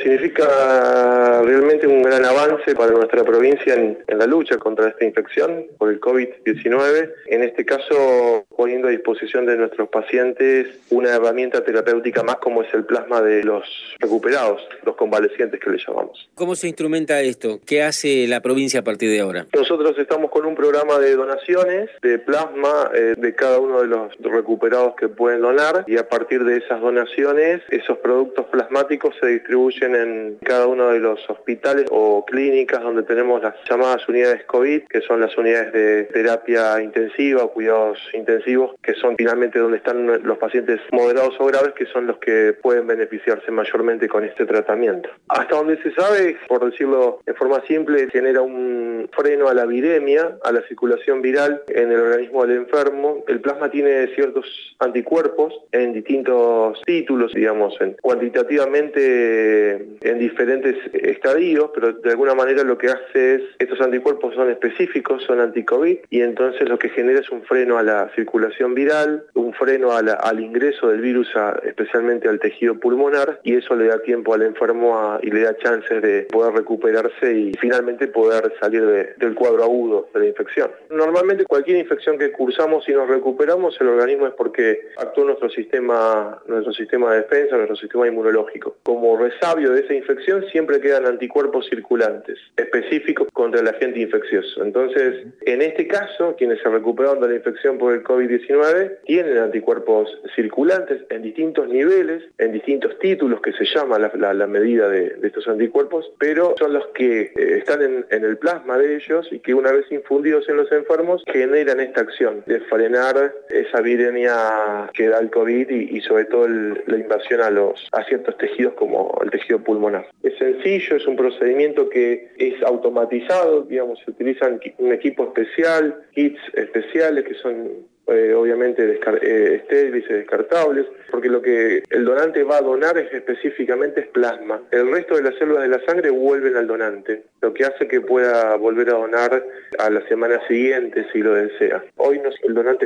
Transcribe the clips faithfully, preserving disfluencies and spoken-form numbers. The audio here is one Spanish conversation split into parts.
significa realmente un gran avance para nuestra provincia en, en la lucha contra esta infección por el COVID diecinueve. En este caso, poniendo a disposición de nuestros pacientes una herramienta terapéutica más como es el plasma de los recuperados, los convalecientes que le llamamos. ¿Cómo se instrumenta esto? ¿Qué hace la provincia a partir de ahora? Nosotros estamos con un programa de donaciones de plasma eh, de cada uno de los recuperados que pueden donar, y a partir de esas donaciones, esos productos plasmáticos se distribuyen en cada uno de los hospitales o clínicas donde tenemos las llamadas unidades COVID, que son las unidades de terapia intensiva o cuidados intensivos, que son finalmente donde están los pacientes moderados o graves, que son los que pueden beneficiarse mayormente con este tratamiento. Hasta donde se sabe, por decirlo de forma simple, genera un freno a la viremia, a la circulación viral en el organismo del enfermo. El plasma tiene ciertos anticuerpos en distintos títulos, digamos, en, cuantitativamente en diferentes estadios, pero de alguna manera lo que hace es, estos anticuerpos son específicos, son anti-COVID, y entonces lo que genera es un freno a la circulación viral, un freno a la, al ingreso del virus a, especialmente al tejido pulmonar, y eso le da tiempo al enfermo a, y le da chances de poder recuperarse y finalmente poder salir de, del cuadro agudo de la infección. Normalmente cualquier infección que cursamos y nos recuperamos, el organismo es porque actuó nuestro sistema, nuestro sistema de defensa, nuestro sistema inmunológico. Como resabio de esa infección siempre quedan anticuerpos circulantes, específicos contra el agente infeccioso. Entonces, en este caso, quienes se recuperaron de la infección por el COVID diecinueve tienen anticuerpos circulantes en distintos niveles, en distintos títulos, que se llama la, la, la medida de, de estos anticuerpos, pero son los que eh, están en, en el plasma de ellos y que una vez infundidos en los enfermos generan esta acción de frenar esa viremia que da el COVID y, y sobre todo el, la invasión a, los, a ciertos tejidos como el tejido pulmonar. Es sencillo, es un procedimiento que es automatizado, digamos, se utilizan un equipo especial, kits especiales que son Eh, obviamente descar eh, estériles y descartables, porque lo que el donante va a donar es específicamente es plasma. El resto de las células de la sangre vuelven al donante, lo que hace que pueda volver a donar a la semana siguiente si lo desea. Hoy nos, el donante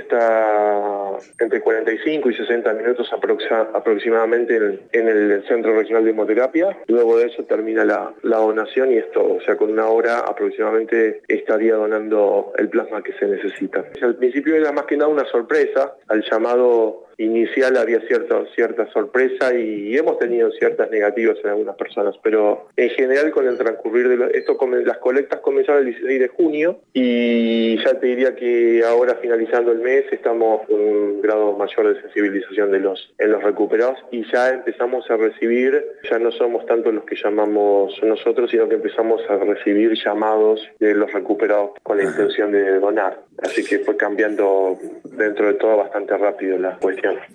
está entre cuarenta y cinco y sesenta minutos aproxima, aproximadamente en, en el Centro Regional de Hemoterapia. Luego de eso termina la, la donación y es todo. O sea, con una hora aproximadamente estaría donando el plasma que se necesita. Al principio era más que nada una sorpresa. Al llamado inicial había cierta, cierta sorpresa y hemos tenido ciertas negativas en algunas personas, pero en general con el transcurrir de lo, esto, las colectas comenzaron el dieciséis de junio y ya te diría que ahora finalizando el mes estamos con un grado mayor de sensibilización de los, en los recuperados y ya empezamos a recibir, ya no somos tanto los que llamamos nosotros, sino que empezamos a recibir llamados de los recuperados con la intención de donar, así que fue cambiando dentro de todo bastante rápido la cuestión.